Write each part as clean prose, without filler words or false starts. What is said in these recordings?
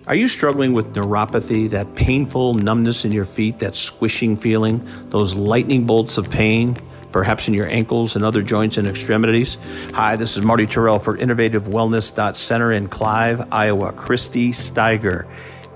Are you struggling with neuropathy, that painful numbness in your feet, that squishing feeling, those lightning bolts of pain, perhaps in your ankles and other joints and extremities? Hi, this is Marty Terrell for InnovativeWellness.Center in Clive, Iowa. Christy Steiger,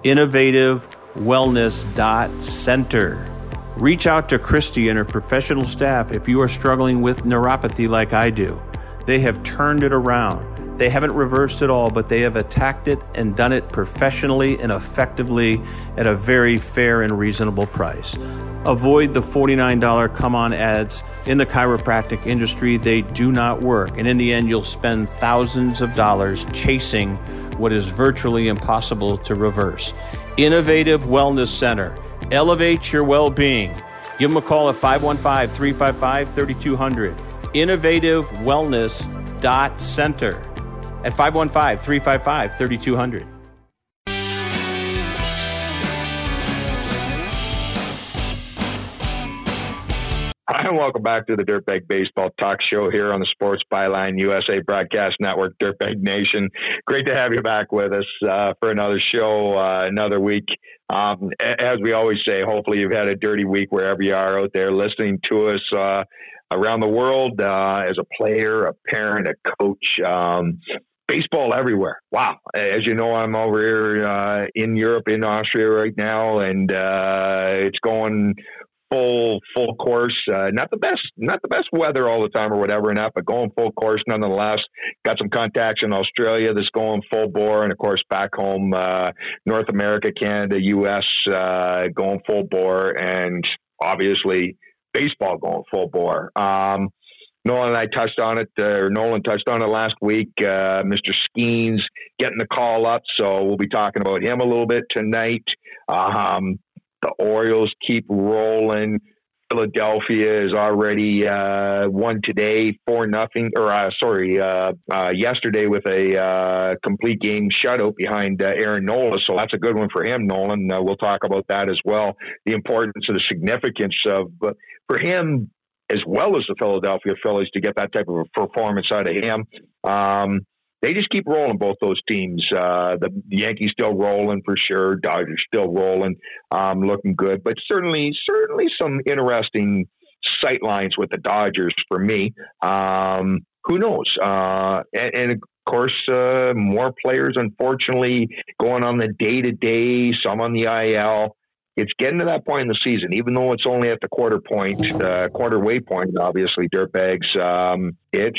InnovativeWellness.Center. Reach out to Christy and her professional staff if you are struggling with neuropathy like I do. They have turned it around. They haven't reversed it all, but they have attacked it and done it professionally and effectively at a very fair and reasonable price. Avoid the $49 come-on ads in the chiropractic industry. They do not work. And in the end, you'll spend thousands of dollars chasing what is virtually impossible to reverse. Innovative Wellness Center. Elevate your well-being. Give them a call at 515-355-3200. InnovativeWellness.Center at 515-355-3200. Hi, and welcome back to the Dirtbag Baseball Talk Show here on the Sports Byline USA Broadcast Network, Dirtbag Nation. Great to have you back with us for another show, another week. As we always say, hopefully you've had a dirty week wherever you are out there listening to us around the world as a player, a parent, a coach. Baseball everywhere. Wow. As you know, I'm over here in Europe, in Austria right now, and it's going full course. Not the best weather all the time or whatever, but going full course nonetheless. Got some contacts in Australia that's going full bore, and of course back home, North America, Canada, US, going full bore, and obviously baseball going full bore. Nolan touched on it last week. Mr. Skeens getting the call up, so we'll be talking about him a little bit tonight. The Orioles keep rolling. Philadelphia is already won today 4-0, yesterday with a complete game shutout behind Aaron Nola. So that's a good one for him, Nolan. We'll talk about that as well. The importance of the significance of for him, as well as the Philadelphia Phillies, to get that type of a performance out of him. They just keep rolling, both those teams. The Yankees still rolling for sure. Dodgers still rolling, looking good. But certainly some interesting sight lines with the Dodgers for me. Who knows? And of course, more players, unfortunately, going on the day-to-day, some on the IL. It's getting to that point in the season, even though it's only at the quarter way point, obviously, dirtbags.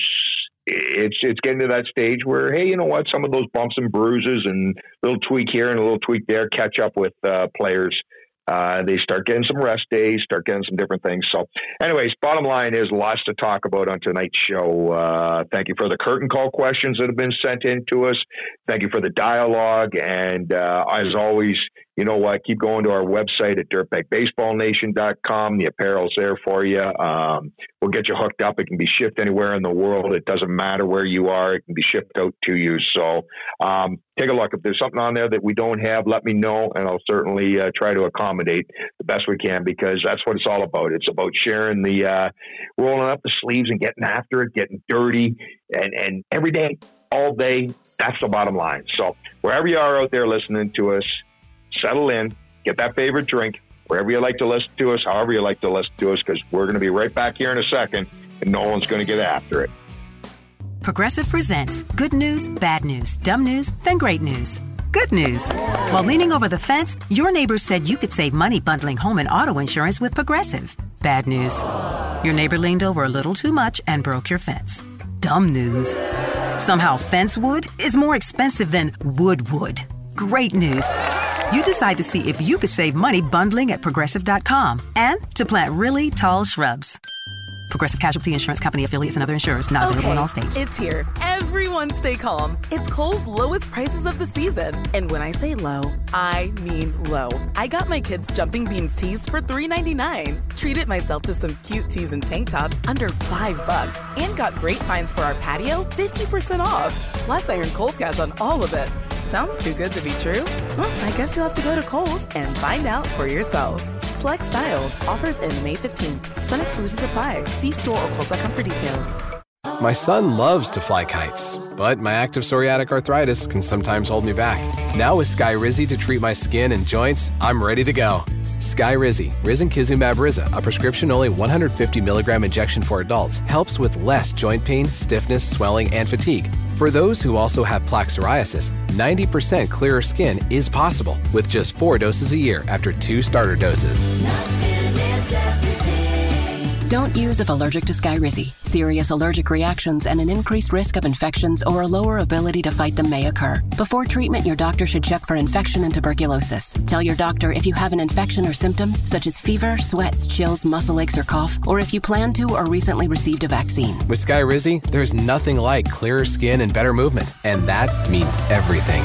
It's getting to that stage where, hey, you know what? Some of those bumps and bruises and a little tweak here and a little tweak there catch up with players. They start getting some rest days, start getting some different things. So anyways, bottom line is lots to talk about on tonight's show. Thank you for the curtain call questions that have been sent in to us. Thank you for the dialogue. And as always, you know what? Keep going to our website at dirtbagbaseballnation.com. The apparel's there for you. We'll get you hooked up. It can be shipped anywhere in the world. It doesn't matter where you are. It can be shipped out to you. So take a look. If there's something on there that we don't have, let me know, and I'll certainly try to accommodate the best we can, because that's what it's all about. It's about sharing the rolling up the sleeves and getting after it, getting dirty, and every day, all day. That's the bottom line. So wherever you are out there listening to us, settle in, get that favorite drink, wherever you like to listen to us, however you like to listen to us, because we're going to be right back here in a second, and no one's going to get after it. Progressive presents good news, bad news, dumb news, then great news. Good news. While leaning over the fence, your neighbor said you could save money bundling home and auto insurance with Progressive. Bad news. Your neighbor leaned over a little too much and broke your fence. Dumb news. Somehow fence wood is more expensive than wood. Great news. You decide to see if you could save money bundling at Progressive.com and to plant really tall shrubs. Progressive Casualty Insurance Company affiliates and other insurers not available in all states. It's here. Everyone stay calm. It's Kohl's lowest prices of the season. And when I say low, I mean low. I got my kids Jumping Beans tees for $3.99. Treated myself to some cute tees and tank tops under $5. And got great finds for our patio, 50% off. Plus, I earned Kohl's Cash on all of it. Sounds too good to be true? Well, I guess you'll have to go to Kohl's and find out for yourself. Select styles. Offers end May 15th. Some exclusions apply. See store or Kohl's.com for details. My son loves to fly kites, but my active psoriatic arthritis can sometimes hold me back. Now with Skyrizi to treat my skin and joints, I'm ready to go. Skyrizi, risankizumab Riza, a prescription-only 150 milligram injection for adults, helps with less joint pain, stiffness, swelling, and fatigue. For those who also have plaque psoriasis, 90% clearer skin is possible with just 4 doses a year after 2 starter doses. Don't use if allergic to Skyrizi. Serious allergic reactions and an increased risk of infections or a lower ability to fight them may occur. Before treatment, your doctor should check for infection and tuberculosis. Tell your doctor if you have an infection or symptoms such as fever, sweats, chills, muscle aches, or cough, or if you plan to or recently received a vaccine. With Skyrizi, there's nothing like clearer skin and better movement, and that means everything.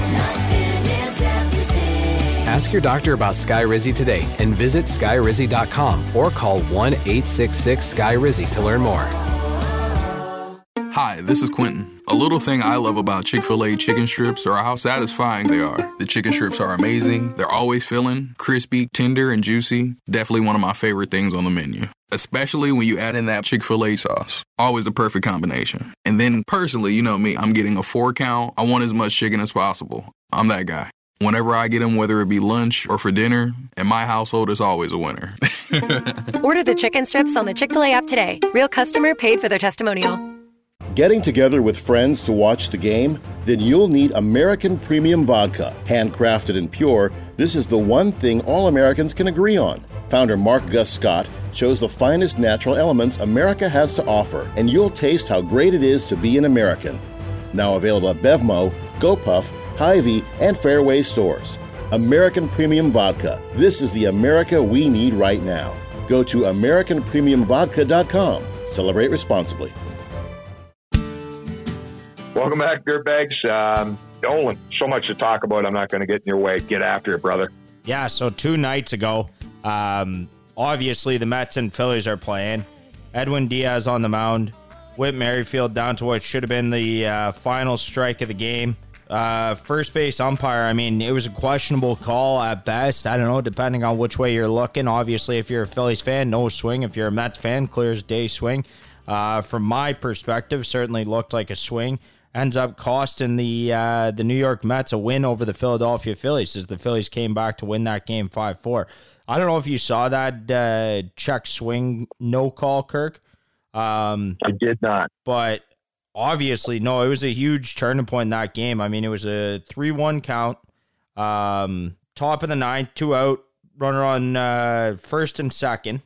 Ask your doctor about Skyrizi today and visit Skyrizi.com or call 1-866-SKY-RIZZI to learn more. Hi, this is Quentin. A little thing I love about Chick-fil-A chicken strips are how satisfying they are. The chicken strips are amazing. They're always filling, crispy, tender, and juicy. Definitely one of my favorite things on the menu. Especially when you add in that Chick-fil-A sauce. Always the perfect combination. And then personally, you know me, I'm getting a 4 count. I want as much chicken as possible. I'm that guy. Whenever I get them, whether it be lunch or for dinner, in my household, it's always a winner. Order the chicken strips on the Chick-fil-A app today. Real customer paid for their testimonial. Getting together with friends to watch the game? Then you'll need American Premium Vodka. Handcrafted and pure, this is the one thing all Americans can agree on. Founder Mark Gus Scott chose the finest natural elements America has to offer, and you'll taste how great it is to be an American. Now available at BevMo, GoPuff, Hy-Vee, and Fairway stores. American Premium Vodka. This is the America we need right now. Go to AmericanPremiumVodka.com. Celebrate responsibly. Welcome back, Dirtbags. Nolan, so much to talk about. I'm not going to get in your way. Get after it, brother. Yeah, so 2 nights ago, obviously the Mets and Phillies are playing. Edwin Diaz on the mound. Whit Merrifield down to what should have been the final strike of the game. First base umpire, I mean, it was a questionable call at best. I don't know, depending on which way you're looking. Obviously, if you're a Phillies fan, no swing. If you're a Mets fan, clear as day swing. From my perspective, certainly looked like a swing. Ends up costing the New York Mets a win over the Philadelphia Phillies as the Phillies came back to win that game 5-4. I don't know if you saw that check swing no call, Kirk. I did not. But obviously, no, it was a huge turning point in that game. I mean, it was a 3-1 count. Top of the 9th, 2 out, runner on first and second.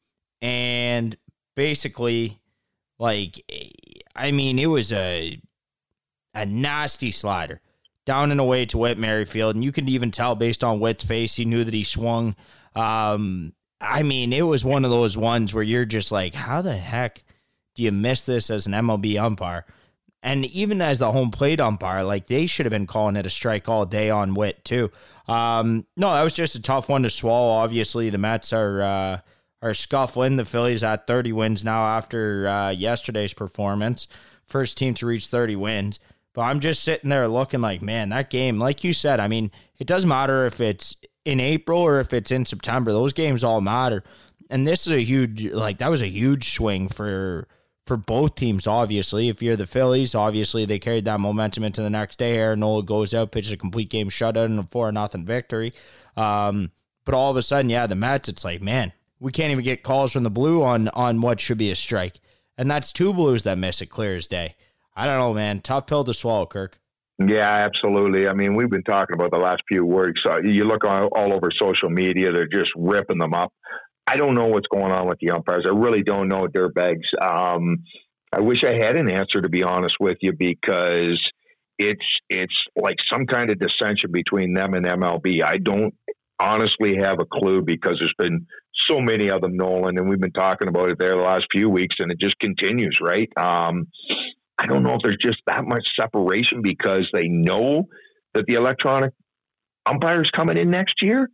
And basically, like, I mean, it was a nasty slider down and away to Whit Merrifield. And you could even tell based on Whit's face, he knew that he swung. I mean, it was one of those ones where you're just like, how the heck do you miss this as an MLB umpire? And even as the home plate umpire, like, they should have been calling it a strike all day on Whit too. No, that was just a tough one to swallow. Obviously, the Mets are scuffling. The Phillies at 30 wins now after yesterday's performance. First team to reach 30 wins. But I'm just sitting there looking like, man, that game, like you said, I mean, it doesn't matter if it's in April or if it's in September. Those games all matter. And this is a huge, like, that was a huge swing for both teams, obviously. If you're the Phillies, obviously they carried that momentum into the next day. Aaron Nola goes out, pitches a complete game shutout and a 4-0 victory. But all of a sudden, yeah, the Mets, it's like, man, we can't even get calls from the blue on what should be a strike. And that's 2 Blues that miss it clear as day. I don't know, man. Tough pill to swallow, Kirk. Yeah, absolutely. I mean, we've been talking about the last few weeks. You look all over social media, they're just ripping them up. I don't know what's going on with the umpires. I really don't know, Dirtbags. I wish I had an answer, to be honest with you, because it's like some kind of dissension between them and MLB. I don't honestly have a clue because there's been so many of them, Nolan, and we've been talking about it there the last few weeks, and it just continues, right? I don't know if there's just that much separation because they know that the electronic umpire's coming in next year.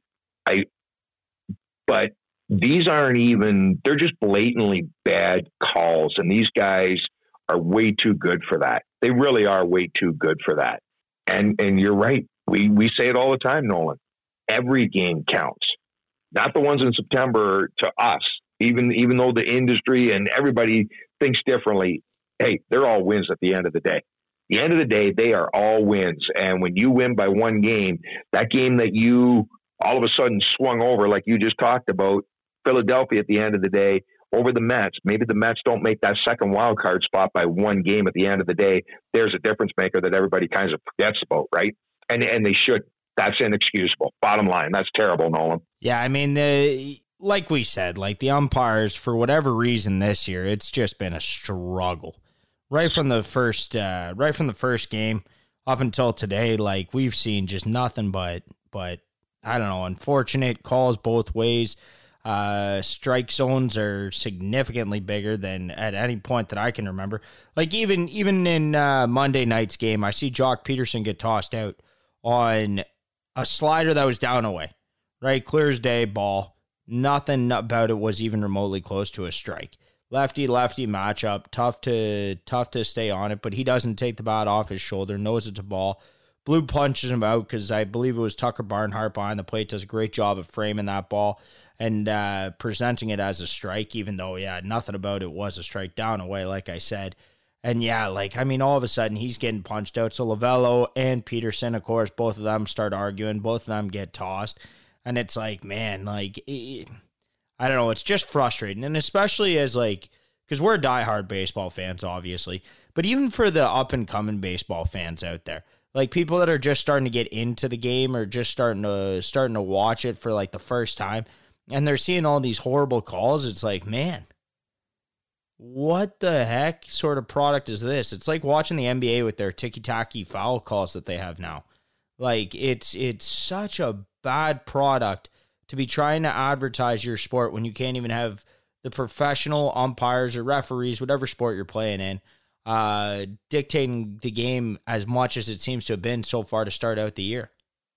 But these aren't even, they're just blatantly bad calls, and these guys are way too good for that. They really are way too good for that. And you're right. We say it all the time, Nolan. Every game counts. Not the ones in September to us, even though the industry and everybody thinks differently. hey, they're all wins at the end of the day. At the end of the day, they are all wins. And when you win by one game, that game that you all of a sudden swung over, like you just talked about, Philadelphia at the end of the day, over the Mets. Maybe the Mets don't make that second wild card spot by one game at the end of the day. There's a difference maker that everybody kind of forgets about, right? And they should. That's inexcusable. Bottom line, that's terrible, Nolan. Yeah, I mean, like we said, like the umpires, for whatever reason this year, it's just been a struggle. Right from the first game up until today, like we've seen just nothing but I don't know, unfortunate calls both ways. Strike zones are significantly bigger than at any point that I can remember. Like even in Monday night's game, I see Jock Peterson get tossed out on a slider that was down away, right? Clear as day ball. Nothing about it was even remotely close to a strike. Lefty matchup, tough to stay on it, but he doesn't take the bat off his shoulder, knows it's a ball. Blue punches him out because I believe it was Tucker Barnhart behind the plate, does a great job of framing that ball and presenting it as a strike, even though, nothing about it was a strike down away, like I said. And all of a sudden he's getting punched out. So Lovello and Peterson, of course, both of them start arguing. Both of them get tossed. And it's like, man, I don't know. It's just frustrating. And especially as because we're diehard baseball fans, obviously. But even for the up-and-coming baseball fans out there, like people that are just starting to get into the game or just starting to watch it for the first time, and they're seeing all these horrible calls, it's like, man, what the heck sort of product is this? It's like watching the NBA with their ticky-tacky foul calls that they have now. Like, it's such a bad product to be trying to advertise your sport when you can't even have the professional umpires or referees, whatever sport you're playing in, dictating the game as much as it seems to have been so far to start out the year.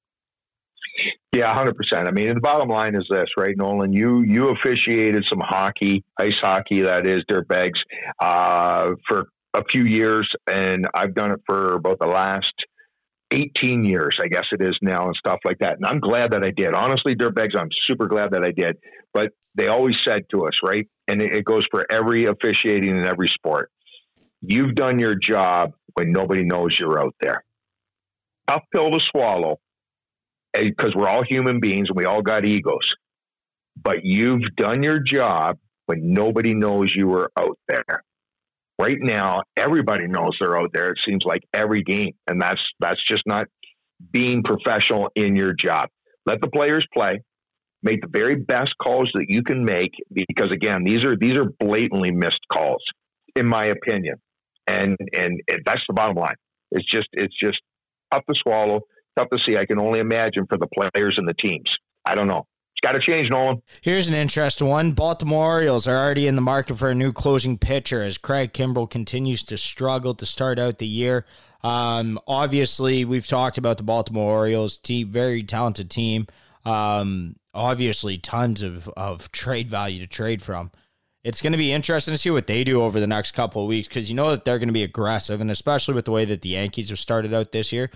Yeah, 100%. I mean, the bottom line is this, right, Nolan? You officiated some hockey, ice hockey, that is, dirtbags, for a few years, and I've done it for about the last 18 years, I guess it is now, and stuff like that. And I'm glad that I did. Honestly, dirtbags, I'm super glad that I did. But they always said to us, right, and it goes for every officiating in every sport, you've done your job when nobody knows you're out there. Tough pill to swallow, because we're all human beings and we all got egos. But you've done your job when nobody knows you were out there. Right now, everybody knows they're out there. It seems like every game, and that's just not being professional in your job. Let the players play. Make the very best calls that you can make, because again, these are blatantly missed calls, in my opinion. And that's the bottom line. It's just tough to swallow, tough to see. I can only imagine for the players and the teams. I don't know. It's got to change, Nolan. Here's an interesting one. Baltimore Orioles are already in the market for a new closing pitcher as Craig Kimbrell continues to struggle to start out the year. Obviously, we've talked about the Baltimore Orioles team, very talented team. Obviously, tons of trade value to trade from. It's going to be interesting to see what they do over the next couple of weeks, because you know that they're going to be aggressive, and especially with the way that the Yankees have started out this year.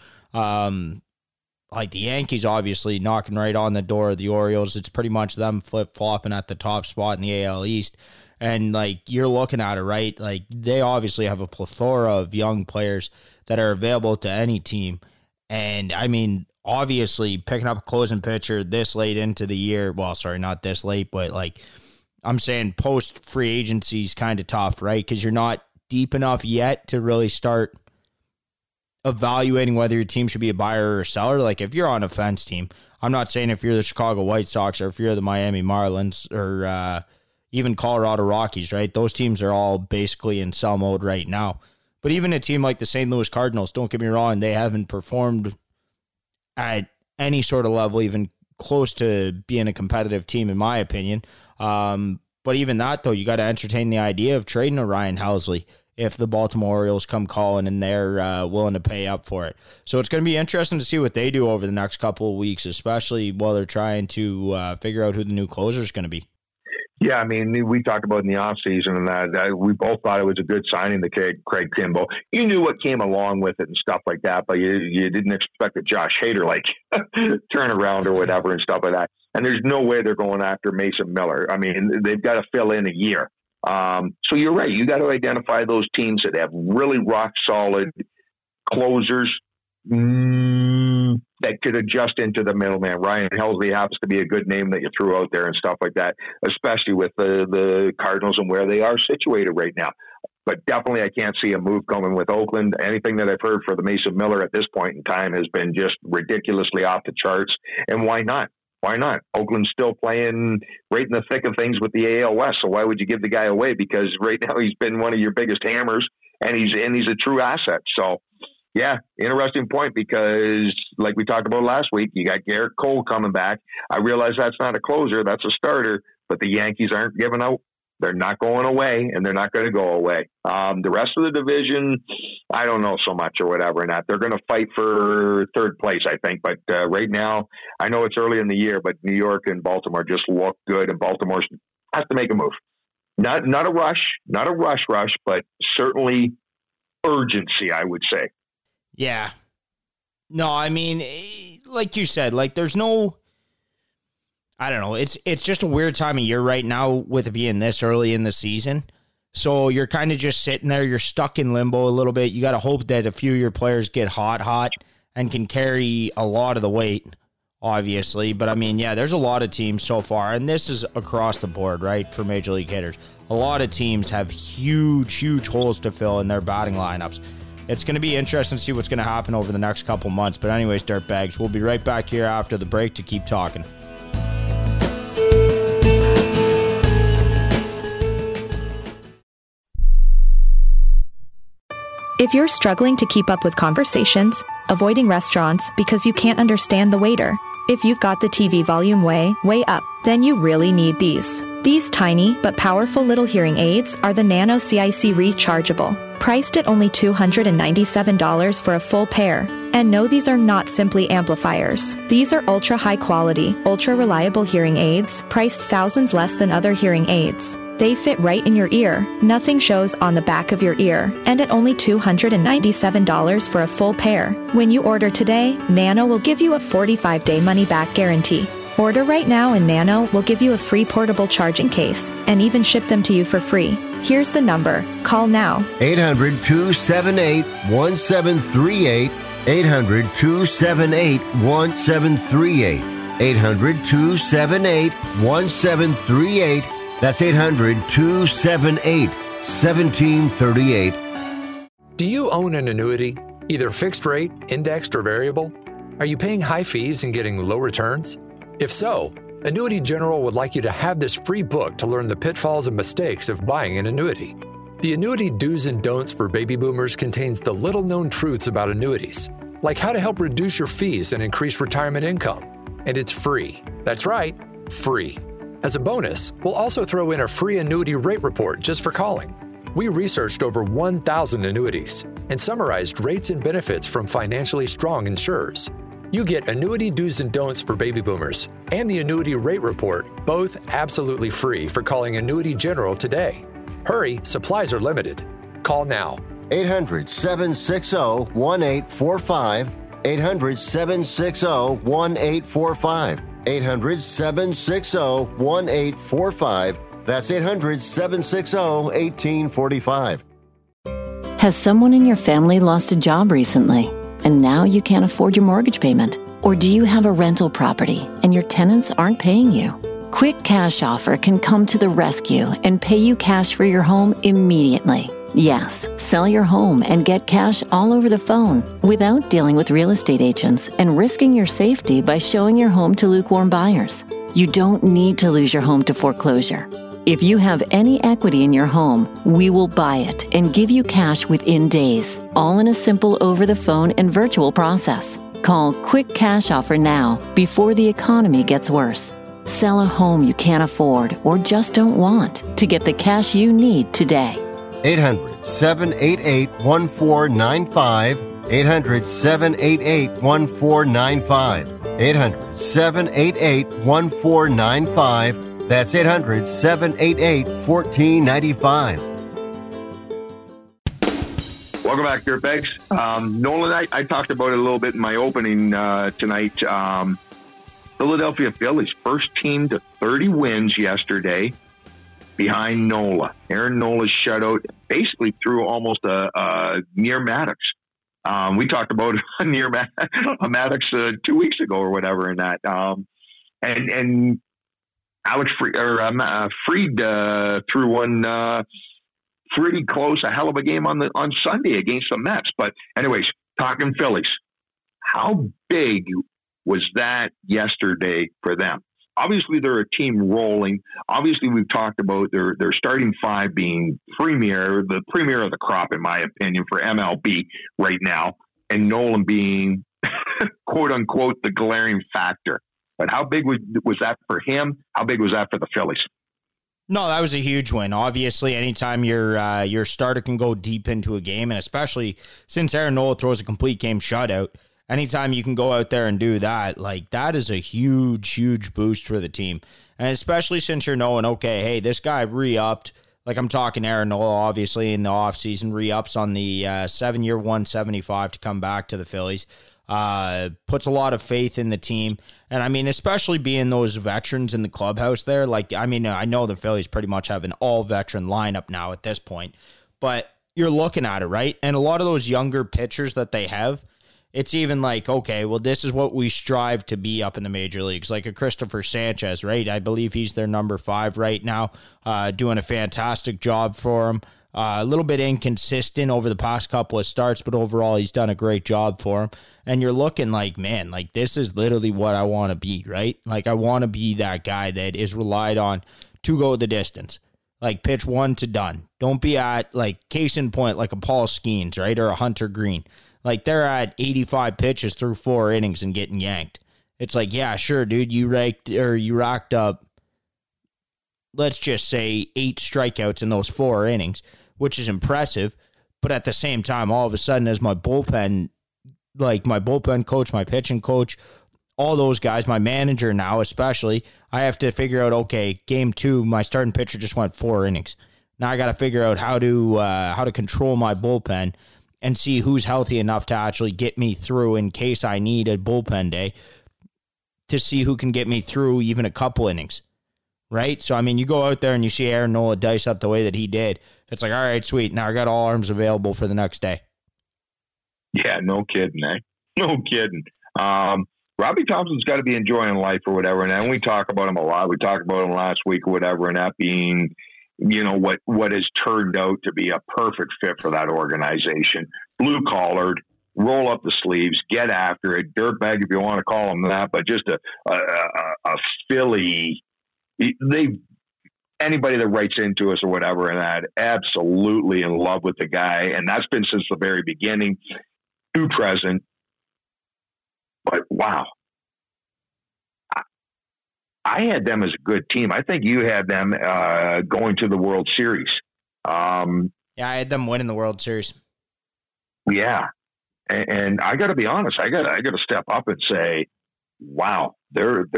The Yankees obviously knocking right on the door of the Orioles. It's pretty much them flip-flopping at the top spot in the AL East. And, you're looking at it, right? They obviously have a plethora of young players that are available to any team. And, I mean, obviously picking up a closing pitcher this late into the year, well, sorry, not this late, but, I'm saying post-free agency is kind of tough, right? Because you're not deep enough yet to really start evaluating whether your team should be a buyer or a seller. If you're on a fence team, I'm not saying if you're the Chicago White Sox or if you're the Miami Marlins or even Colorado Rockies, right? Those teams are all basically in sell mode right now. But even a team like the St. Louis Cardinals, don't get me wrong, they haven't performed at any sort of level, even close to being a competitive team, in my opinion. But even that, though, you got to entertain the idea of trading a Ryan Helsley if the Baltimore Orioles come calling and they're willing to pay up for it. So it's going to be interesting to see what they do over the next couple of weeks, especially while they're trying to figure out who the new closer is going to be. Yeah, I mean, we talked about in the offseason and that we both thought it was a good signing to Craig Kimbrell. You knew what came along with it and stuff like that, but you didn't expect a Josh Hader turnaround or whatever and stuff like that. And there's no way they're going after Mason Miller. I mean, they've got to fill in a year. So you're right. You got to identify those teams that have really rock solid closers that could adjust into the middleman. Ryan Helsley happens to be a good name that you threw out there and stuff like that, especially with the Cardinals and where they are situated right now. But definitely I can't see a move coming with Oakland. Anything that I've heard for the Mason Miller at this point in time has been just ridiculously off the charts. And why not? Why not? Oakland's still playing right in the thick of things with the AL West. So why would you give the guy away? Because right now he's been one of your biggest hammers, and he's a true asset. So yeah, interesting point, because like we talked about last week, you got Garrett Cole coming back. I realize that's not a closer, that's a starter, but the Yankees aren't giving out. They're not going away, and they're not going to go away. The rest of the division, I don't know so much or whatever. And that they're going to fight for third place, I think. But right now, I know it's early in the year, but New York and Baltimore just look good, and Baltimore has to make a move. Not a rush, but certainly urgency, I would say. Yeah. No, I mean, like you said, like there's no, I don't know. It's just a weird time of year right now with it being this early in the season. So you're kind of just sitting there. You're stuck in limbo a little bit. You got to hope that a few of your players get hot and can carry a lot of the weight, obviously. But I mean, yeah, there's a lot of teams so far, and this is across the board, right, for Major League hitters. A lot of teams have huge holes to fill in their batting lineups. It's going to be interesting to see what's going to happen over the next couple months. But anyways, Dirtbags, we'll be right back here after the break to keep talking. If you're struggling to keep up with conversations, avoiding restaurants because you can't understand the waiter, if you've got the TV volume way up, then you really need these. These tiny but powerful little hearing aids are the Nano CIC Rechargeable, priced at only $297 for a full pair. And no, these are not simply amplifiers. These are ultra high quality, ultra reliable hearing aids, priced thousands less than other hearing aids. They fit right in your ear, nothing shows on the back of your ear, and at only $297 for a full pair. When you order today, Nano will give you a 45-day money-back guarantee. Order right now and Nano will give you a free portable charging case and even ship them to you for free. Here's the number. Call now. 800-278-1738. 800-278-1738. 800-278-1738. That's 800-278-1738. Do you own an annuity, either fixed rate, indexed, or variable? Are you paying high fees and getting low returns? If so, Annuity General would like you to have this free book to learn the pitfalls and mistakes of buying an annuity. The Annuity Do's and Don'ts for Baby Boomers contains the little-known truths about annuities, like how to help reduce your fees and increase retirement income. And it's free. That's right, free. As a bonus, we'll also throw in a free annuity rate report just for calling. We researched over 1,000 annuities and summarized rates and benefits from financially strong insurers. You get Annuity Do's and Don'ts for Baby Boomers and the Annuity Rate Report, both absolutely free for calling Annuity General today. Hurry, supplies are limited. Call now. 800-760-1845. 800-760-1845. 800-760-1845. That's 800-760-1845. Has someone in your family lost a job recently, and now you can't afford your mortgage payment? Or do you have a rental property and your tenants aren't paying you? Quick Cash Offer can come to the rescue and pay you cash for your home immediately. Yes, sell your home and get cash all over the phone without dealing with real estate agents and risking your safety by showing your home to lukewarm buyers. You don't need to lose your home to foreclosure. If you have any equity in your home, we will buy it and give you cash within days, all in a simple over-the-phone and virtual process. Call Quick Cash Offer now before the economy gets worse. Sell a home you can't afford or just don't want to get the cash you need today. 800-788-1495. 800-788-1495. 800-788-1495. That's 800-788-1495. Welcome back, Dirtbags. Nolan, I talked about it a little bit in my opening tonight. Philadelphia Phillies, first team to 30 wins yesterday. behind Nola. Aaron Nola's shutout basically threw almost a near Maddox. We talked about a near Maddox 2 weeks ago or whatever in that. And Alex Fried threw one pretty close, a hell of a game on Sunday against the Mets. But anyways, talking Phillies, how big was that yesterday for them? Obviously, they're a team rolling. Obviously, we've talked about their starting five being the premier of the crop, in my opinion, for MLB right now, and Nolan being, quote unquote, the glaring factor. But how big was that for him? How big was that for the Phillies? No, that was a huge win. Obviously, anytime your starter can go deep into a game, and especially since Aaron Nola throws a complete game shutout, anytime you can go out there and do that, like, that is a huge, huge boost for the team. And especially since you're knowing, okay, hey, this guy re-upped. Like, I'm talking Aaron Nola, obviously, in the offseason, re-ups on the 7-year $175 to come back to the Phillies. Puts a lot of faith in the team. And, I mean, especially being those veterans in the clubhouse there. Like, I mean, I know the Phillies pretty much have an all-veteran lineup now at this point. But you're looking at it, right? And a lot of those younger pitchers that they have, it's even like, okay, well, this is what we strive to be up in the major leagues. Like a Christopher Sanchez, right? I believe he's their number 5 right now, doing a fantastic job for him. A little bit inconsistent over the past couple of starts, but overall he's done a great job for him. And you're looking like, man, like, this is literally what I want to be, right? Like, I want to be that guy that is relied on to go the distance. Like, pitch 1 to done. Don't be at, like, case in point, like a Paul Skeens, right? Or a Hunter Green. Like, they're at 85 pitches through 4 innings and getting yanked. It's like, yeah, sure, dude, you racked up, let's just say, 8 strikeouts in those 4 innings, which is impressive. But at the same time, all of a sudden, as my bullpen coach, my pitching coach, all those guys, my manager now especially, I have to figure out, okay, game 2, my starting pitcher just went 4 innings. Now I got to figure out how to control my bullpen and see who's healthy enough to actually get me through in case I need a bullpen day, to see who can get me through even a couple innings, right? So, I mean, you go out there and you see Aaron Nola dice up the way that he did. It's like, all right, sweet. Now I got all arms available for the next day. Yeah, no kidding, eh? No kidding. Robbie Thompson's got to be enjoying life or whatever, and we talk about him a lot. We talked about him last week or whatever, and that being, you know, what has turned out to be a perfect fit for that organization. Blue-collared, roll up the sleeves, get after it, dirtbag if you want to call him that, but just a Philly. Anybody that writes into us or whatever, and that, absolutely in love with the guy, and that's been since the very beginning to present. But wow, I had them as a good team. I think you had them going to the World Series. Yeah, I had them winning the World Series. Yeah, and I got to be honest. I got to step up and say, wow, they're.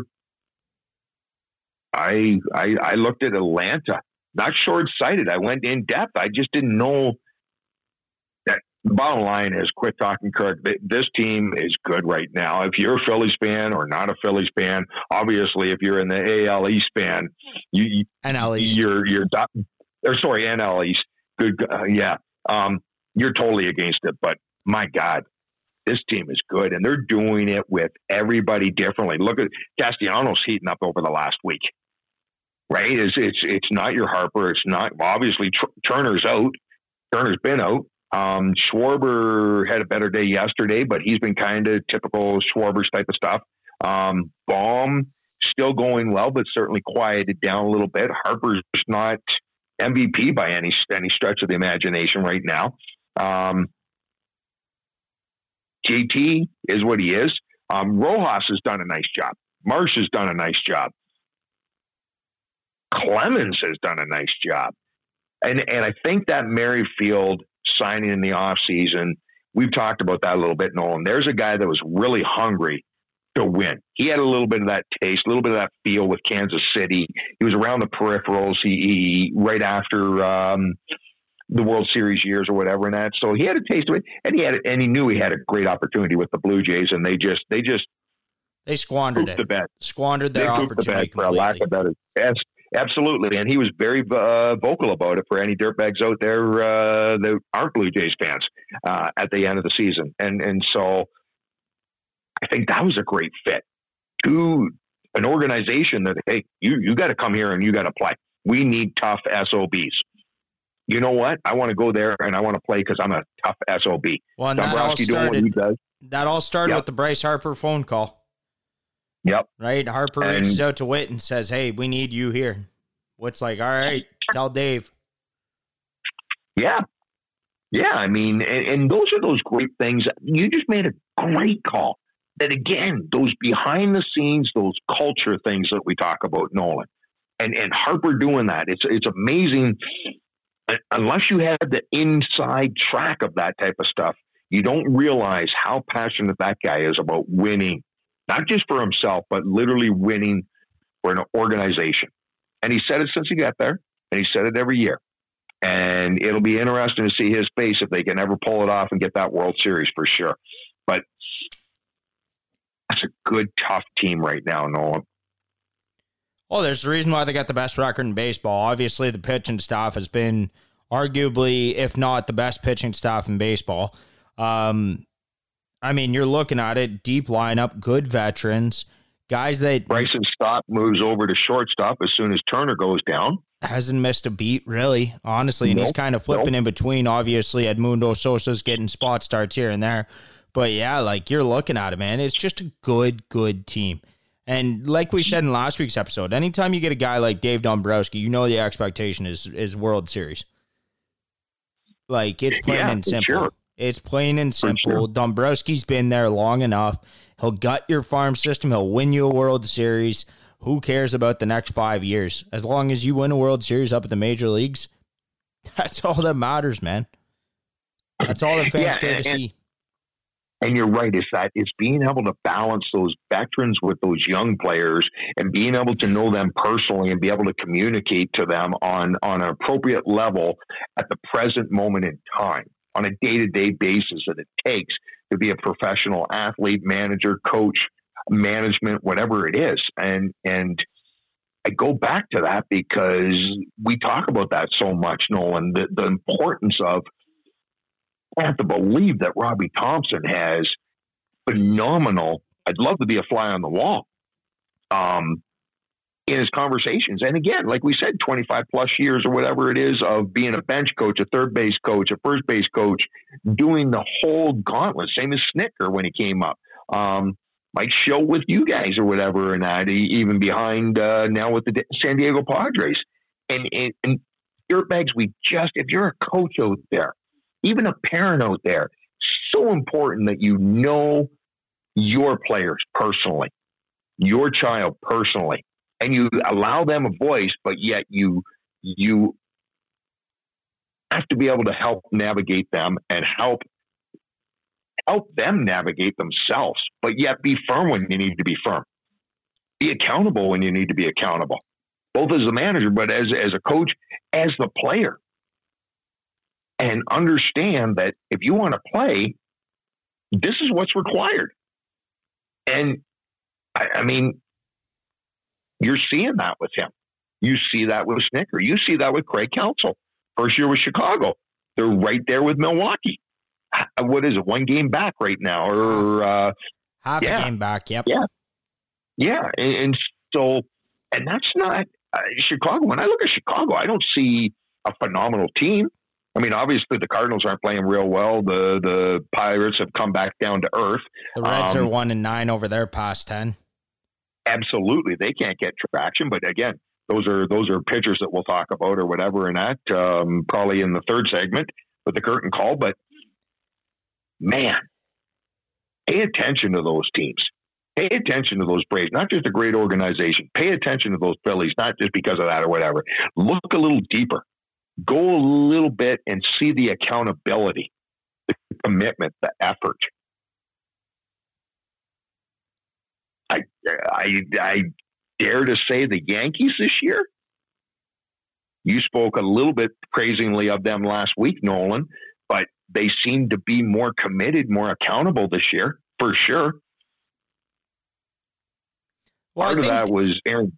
I looked at Atlanta, not short-sighted. I went in depth. I just didn't know that. The bottom line is, quit talking, Kirk. This team is good right now. If you're a Phillies fan or not a Phillies fan, obviously, if you're in the AL East fan, NL East. NL East. Good, yeah. You're totally against it, but my God, this team is good, and they're doing it with everybody differently. Look at Castellanos heating up over the last week, right? It's not your Harper. It's not, obviously, Turner's out. Turner's been out. Schwarber had a better day yesterday, but he's been kind of typical Schwarber's type of stuff. Baum still going well, but certainly quieted down a little bit. Harper's not MVP by any stretch of the imagination right now. JT is what he is. Rojas has done a nice job. Marsh has done a nice job. Clemens has done a nice job. And I think that Merrifield signing in the offseason, we've talked about that a little bit, Nolan. There's a guy that was really hungry to win. He had a little bit of that taste, a little bit of that feel with Kansas City. He was around the peripherals. He right after the World Series years or whatever, and that. So he had a taste of it, and he knew he had a great opportunity with the Blue Jays, and they squandered it. Squandered their opportunity for a lack of better. absolutely. And he was very vocal about it for any dirtbags out there that aren't Blue Jays fans at the end of the season. And so I think that was a great fit to an organization that, hey, you got to come here and you got to play. We need tough SOBs. You know what? I want to go there and I want to play because I'm a tough SOB. Well, Dombrowski doing what he does. That all started with the Bryce Harper phone call. Yep. Right? Harper reaches out to Witt and says, hey, we need you here. Witt's like, all right, tell Dave. Yeah. Yeah, I mean, and those are those great things. You just made a great call. That, again, those behind the scenes, those culture things that we talk about, Nolan. And Harper doing that. It's amazing. Unless you have the inside track of that type of stuff, you don't realize how passionate that guy is about winning, not just for himself, but literally winning for an organization. And he said it since he got there, and he said it every year. And it'll be interesting to see his face if they can ever pull it off and get that World Series for sure. But that's a good, tough team right now, Nolan. Well, there's a reason why they got the best record in baseball. Obviously, the pitching staff has been arguably, if not the best pitching staff in baseball. I mean, you're looking at it, deep lineup, good veterans, guys that... Bryson Stott moves over to shortstop as soon as Turner goes down. Hasn't missed a beat, really, honestly, and he's kind of flipping in between. Obviously, Edmundo Sosa's getting spot starts here and there. But yeah, like, you're looking at it, man. It's just a good team. And like we said in last week's episode, anytime you get a guy like Dave Dombrowski, you know the expectation is World Series. Like, it's plain and simple. Sure. It's plain and simple. Sure. Dombrowski's been there long enough. He'll gut your farm system. He'll win you a World Series. Who cares about the next 5 years? As long as you win a World Series up at the major leagues, that's all that matters, man. That's all the fans care to see. And you're right, it's being able to balance those veterans with those young players and being able to know them personally and be able to communicate to them on an appropriate level at the present moment in time, on a day-to-day basis that it takes to be a professional athlete, manager, coach, management, whatever it is. And I go back to that because we talk about that so much, Nolan, the importance of, I have to believe that Robbie Thompson has phenomenal, I'd love to be a fly on the wall in his conversations. And again, like we said, 25 plus years or whatever it is of being a bench coach, a third base coach, a first base coach, doing the whole gauntlet, same as Snicker when he came up. Might show with you guys or whatever, and that even behind now with the San Diego Padres. And dirtbags, if you're a coach out there, even a parent out there, so important that you know your players personally, your child personally, and you allow them a voice, but yet you have to be able to help navigate them and help them navigate themselves, but yet be firm when you need to be firm. Be accountable when you need to be accountable, both as a manager, but as a coach, as the player. And understand that if you want to play, this is what's required. And I mean, you're seeing that with him. You see that with Snicker. You see that with Craig Counsell. First year with Chicago. They're right there with Milwaukee. What is it? 1 game back right now, or half a game back? Yep. Yeah. And so, and that's not Chicago. When I look at Chicago, I don't see a phenomenal team. I mean, obviously the Cardinals aren't playing real well. The Pirates have come back down to earth. The Reds are 1-9 over their past 10. Absolutely, they can't get traction. But again, those are pitchers that we'll talk about or whatever, and that probably in the third segment with the curtain call. But man, pay attention to those teams. Pay attention to those Braves. Not just a great organization. Pay attention to those Phillies, not just because of that or whatever. Look a little deeper. Go a little bit and see the accountability, the commitment, the effort. I dare to say the Yankees this year. You spoke a little bit praisingly of them last week, Nolan, but they seem to be more committed, more accountable this year, for sure. Well, Part of that was Aaron.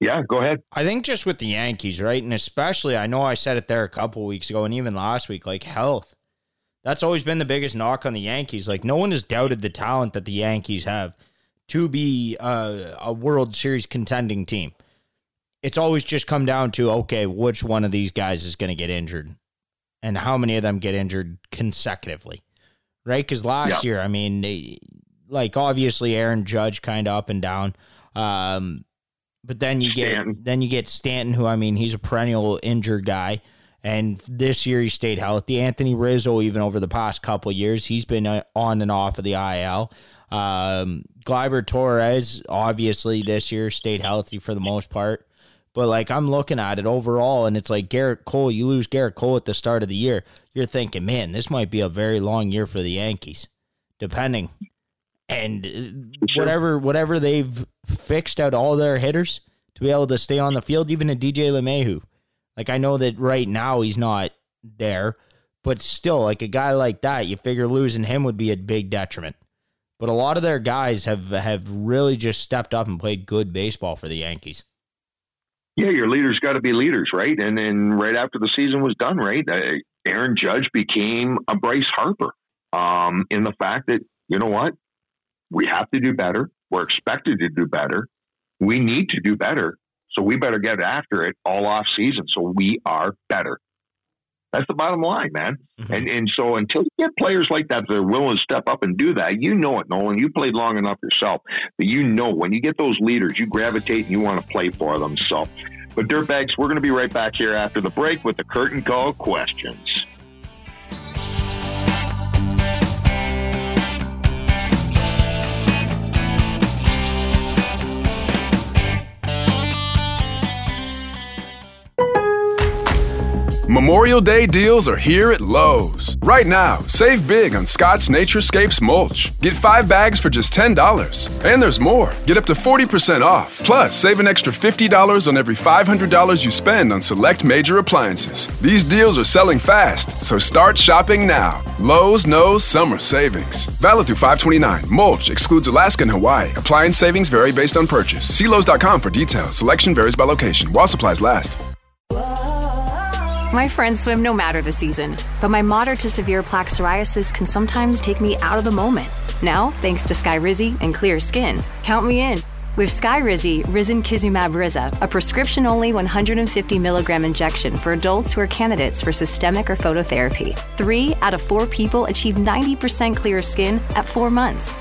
Yeah, go ahead. I think just with the Yankees, right? And especially, I know I said it there a couple weeks ago and even last week, like health. That's always been the biggest knock on the Yankees. Like, no one has doubted the talent that the Yankees have to be a World Series contending team. It's always just come down to, okay, which one of these guys is going to get injured and how many of them get injured consecutively, right? Because last year, I mean, obviously Aaron Judge kind of up and down. But then you get Stanton, who, I mean, he's a perennial injured guy. And this year he stayed healthy. Anthony Rizzo, even over the past couple of years, he's been on and off of the IL. Gleyber Torres, obviously this year stayed healthy for the most part. But like, I'm looking at it overall, and it's like Garrett Cole. You lose Garrett Cole at the start of the year, you're thinking, man, this might be a very long year for the Yankees, depending. And whatever they've fixed out all their hitters to be able to stay on the field, even a DJ LeMahieu. Like, I know that right now he's not there, but still, like a guy like that, you figure losing him would be a big detriment. But a lot of their guys have really just stepped up and played good baseball for the Yankees. Yeah, your leaders got to be leaders, right? And then right after the season was done, right, Aaron Judge became a Bryce Harper in the fact that, you know what? We have to do better. We're expected to do better. We need to do better. So we better get after it all off season. So we are better. That's the bottom line, man. Mm-hmm. And so until you get players like that are willing to step up and do that, you know it, Nolan. You played long enough yourself that you know when you get those leaders, you gravitate and you want to play for them. So, but Dirtbags, we're going to be right back here after the break with the curtain call questions. Memorial Day deals are here at Lowe's. Right now, save big on Scott's Naturescapes mulch. Get 5 bags for just $10. And there's more. Get up to 40% off. Plus, save an extra $50 on every $500 you spend on select major appliances. These deals are selling fast, so start shopping now. Lowe's knows summer savings. Valid through 5/29. Mulch excludes Alaska and Hawaii. Appliance savings vary based on purchase. See Lowe's.com for details. Selection varies by location. While supplies last. My friends swim no matter the season, but my moderate to severe plaque psoriasis can sometimes take me out of the moment. Now, thanks to Skyrizi and clear skin, count me in. With Skyrizi, Risankizumab Riza, a prescription-only 150 milligram injection for adults who are candidates for systemic or phototherapy. 3 out of 4 people achieve 90% clear skin at 4 months.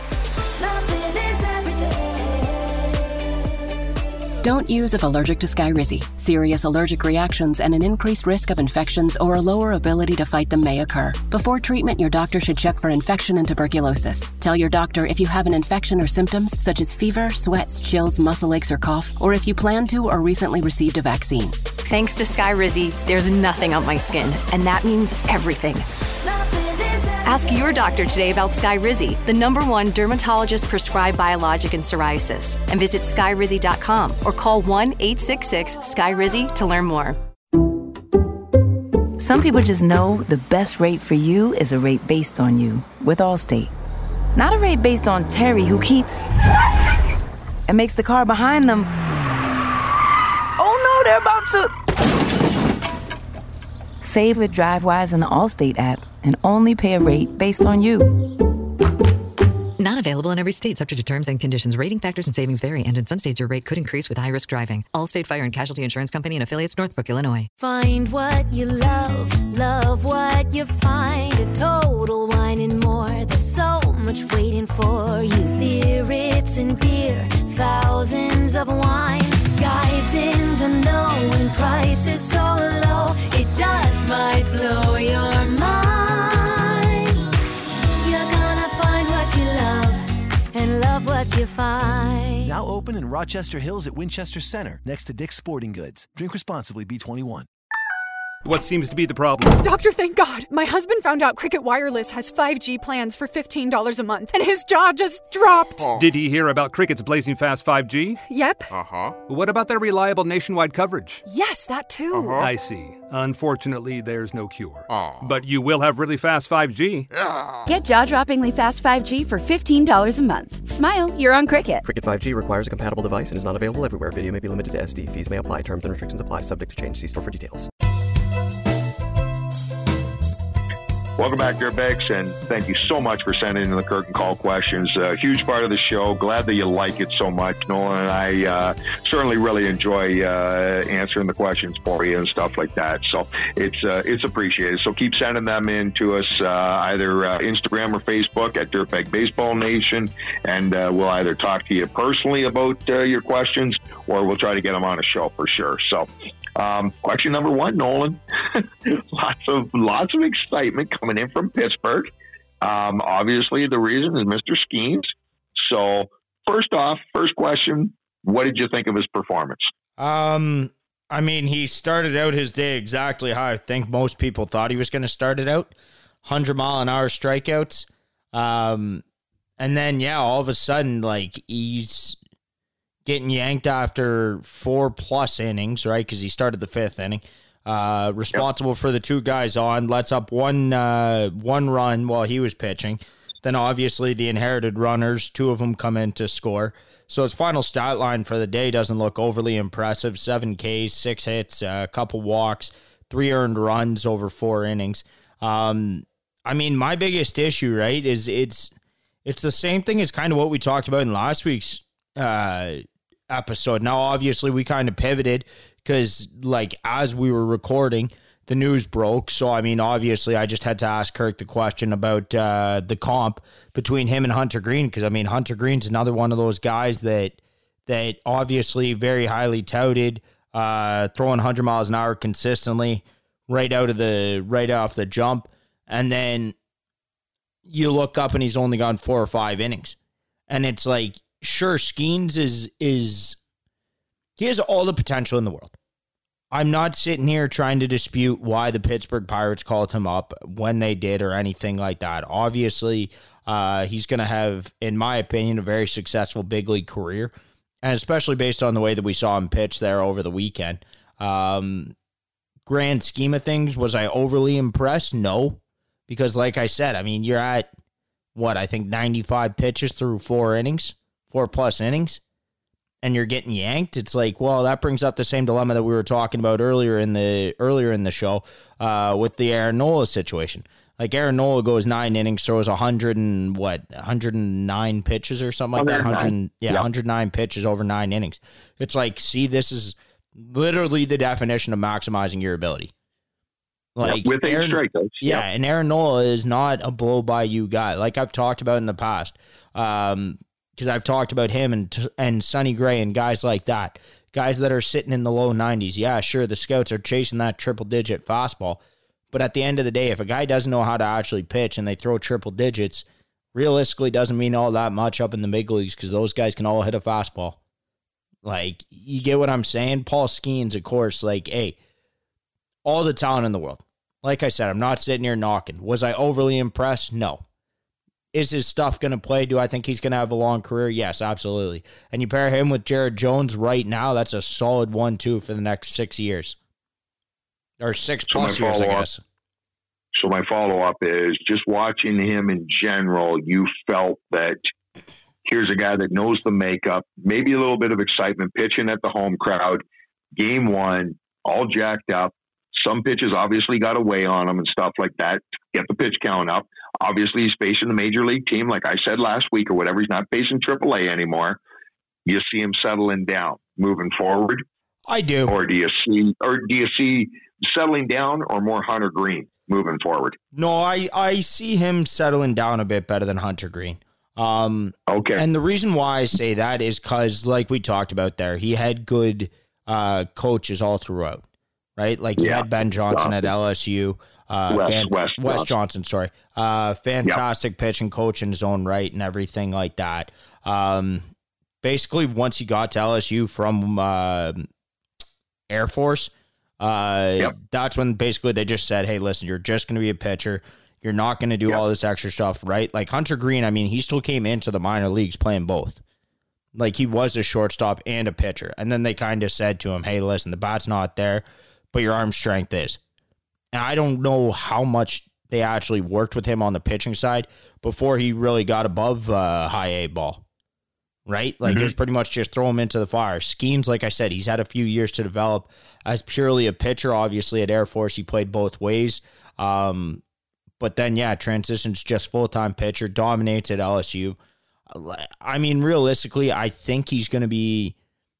Don't use if allergic to Skyrizi. Serious allergic reactions and an increased risk of infections or a lower ability to fight them may occur. Before treatment, your doctor should check for infection and tuberculosis. Tell your doctor if you have an infection or symptoms such as fever, sweats, chills, muscle aches, or cough, or if you plan to or recently received a vaccine. Thanks to Skyrizi, there's nothing on my skin, and that means everything. Ask your doctor today about Skyrizi, the #1 dermatologist-prescribed biologic in psoriasis, and visit Skyrizi.com or call 1-866-SKYRIZI to learn more. Some people just know the best rate for you is a rate based on you with Allstate. Not a rate based on Terry, who keeps and makes the car behind them. Oh no, they're about to... Save with DriveWise and the Allstate app and only pay a rate based on you. Not available in every state, subject to terms and conditions. Rating factors and savings vary, and in some states your rate could increase with high-risk driving. Allstate Fire and Casualty Insurance Company and affiliates, Northbrook, Illinois. Find what you love, love what you find. A Total Wine and More. There's so much waiting for you. Spirits and beer, thousands of wines. Guides in the know and prices so low, it just might blow your mind. You're gonna find what you love and love what you find. Now open in Rochester Hills at Winchester Center, next to Dick's Sporting Goods. Drink responsibly, B21. What seems to be the problem? Doctor, thank God. My husband found out Cricket Wireless has 5G plans for $15 a month, and his jaw just dropped. Did he hear about Cricket's blazing fast 5G? Yep. What about their reliable nationwide coverage? Yes, that too. I see. Unfortunately, there's no cure. But you will have really fast 5G. Get jaw-droppingly fast 5G for $15 a month. Smile, you're on Cricket. Cricket 5G requires a compatible device and is not available everywhere. Video may be limited to SD. Fees may apply. Terms and restrictions apply. Subject to change. See store for details. Welcome back, Dirtbags, and thank you so much for sending in the curtain call questions. A huge part of the show. Glad that you like it so much. Nolan and I certainly really enjoy answering the questions for you and stuff like that. So it's appreciated. So keep sending them in to us either Instagram or Facebook at Dirtbag Baseball Nation, and we'll either talk to you personally about your questions or we'll try to get them on a show for sure. So. Question number one, Nolan. lots of excitement coming in from Pittsburgh. Obviously, the reason is Mr. Skeens. So, first question: what did you think of his performance? I mean, he started out his day exactly how I think most people thought he was going to start it out. 100-mile-an-hour strikeouts, and then all of a sudden, like he's getting yanked after 4+ innings, right? Because he started the 5th inning. Responsible for the 2 guys on, lets up one run while he was pitching. Then obviously the inherited runners, 2 of them come in to score. So his final stat line for the day doesn't look overly impressive. 7 Ks, 6 hits, a couple walks, 3 earned runs over 4 innings. I mean, my biggest issue, right, is it's the same thing as kind of what we talked about in last week's episode. Now, obviously, we kind of pivoted because, like, as we were recording, the news broke. So, I mean, obviously, I just had to ask Kirk the question about the comp between him and Hunter Greene, because, I mean, Hunter Greene's another one of those guys that obviously very highly touted, throwing 100 miles an hour consistently right off the jump, and then you look up and he's only gone 4 or 5 innings, and it's like, sure, Skeens he has all the potential in the world. I'm not sitting here trying to dispute why the Pittsburgh Pirates called him up when they did or anything like that. Obviously, he's going to have, in my opinion, a very successful big league career, and especially based on the way that we saw him pitch there over the weekend. Grand scheme of things, was I overly impressed? No, because like I said, I mean, you're at, I think 95 pitches through 4 innings. 4+ innings, and you're getting yanked. It's like, well, that brings up the same dilemma that we were talking about earlier in the show with the Aaron Nola situation. Like, Aaron Nola goes 9 innings, throws 109 pitches or something like that. 109 pitches over 9 innings. It's like, see, this is literally the definition of maximizing your ability. Like, with Aaron, strikeouts. And Aaron Nola is not a blow by you guy, like I've talked about in the past. Because I've talked about him and Sonny Gray and guys like that. Guys that are sitting in the low 90s. Yeah, sure, the scouts are chasing that triple-digit fastball. But at the end of the day, if a guy doesn't know how to actually pitch and they throw triple digits, realistically doesn't mean all that much up in the big leagues because those guys can all hit a fastball. Like, you get what I'm saying? Paul Skeens, of course, like, hey, all the talent in the world. Like I said, I'm not sitting here knocking. Was I overly impressed? No. Is his stuff going to play? Do I think he's going to have a long career? Yes, absolutely. And you pair him with Jared Jones right now, that's a solid 1-2 for the next 6 years. Or 6+ years, I guess. So my follow-up is, just watching him in general, you felt that here's a guy that knows the makeup, maybe a little bit of excitement, pitching at the home crowd, game 1, all jacked up. Some pitches obviously got away on him and stuff like that. Get the pitch count up. Obviously, he's facing the major league team, like I said last week or whatever. He's not facing AAA anymore. You see him settling down, moving forward. I do. Or do you see settling down or more Hunter Greene moving forward? No, I see him settling down a bit better than Hunter Greene. Okay. And the reason why I say that is because, like we talked about there, he had good coaches all throughout. Right? Like, he had Ben Johnson at LSU. Wes Johnson, sorry. Fantastic pitching coach in his own right and everything like that. Basically, once he got to LSU from Air Force, That's when basically they just said, hey, listen, you're just going to be a pitcher. You're not going to do all this extra stuff, right? Like Hunter Green, I mean, he still came into the minor leagues playing both. Like he was a shortstop and a pitcher. And then they kind of said to him, hey, listen, the bat's not there, but your arm strength is. And I don't know how much they actually worked with him on the pitching side before he really got above high A ball. Right? Like it was pretty much just throw him into the fire. Skeens, like I said, he's had a few years to develop as purely a pitcher. Obviously at Air Force, he played both ways. But then, transitions just full-time pitcher, dominates at LSU. I mean, realistically, I think he's going to be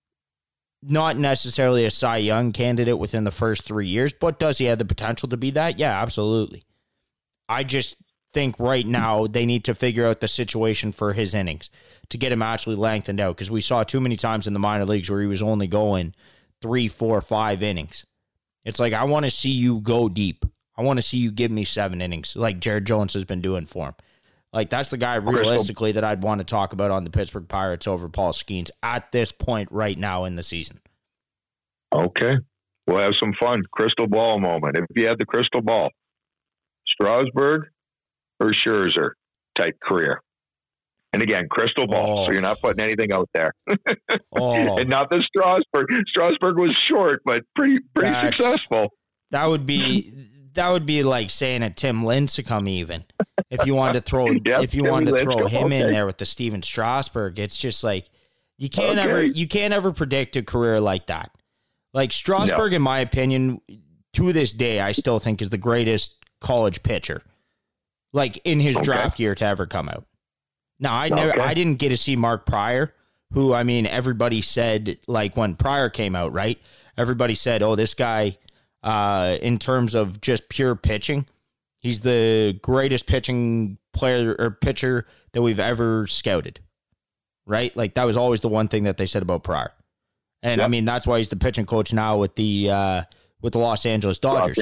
not necessarily a Cy Young candidate within the first 3 years, but does he have the potential to be that? Yeah, absolutely. I just think right now they need to figure out the situation for his innings to get him actually lengthened out, because we saw too many times in the minor leagues where he was only going 3, 4, 5 innings. It's like, I want to see you go deep. I want to see you give me 7 innings like Jared Jones has been doing for him. Like, that's the guy realistically that I'd want to talk about on the Pittsburgh Pirates over Paul Skeens at this point right now in the season. Okay. We'll have some fun. Crystal ball moment. If you had the crystal ball, Strasburg or Scherzer type career. And again, crystal ball, so you're not putting anything out there. And not that Strasburg was short, but pretty successful. That would be like saying a Tim Lincecum even. If you wanted to throw him in there with the Steven Strasburg, it's just like you can't ever predict a career like that. Like Strasburg, in my opinion, to this day, I still think is the greatest college pitcher, like in his draft year to ever come out. Now, I didn't get to see Mark Pryor, who, I mean, everybody said, like when Pryor came out, right? Everybody said, oh, this guy, in terms of just pure pitching, he's the greatest pitching player or pitcher that we've ever scouted, right? Like that was always the one thing that they said about Pryor. And I mean, that's why he's the pitching coach now with the Los Angeles Dodgers.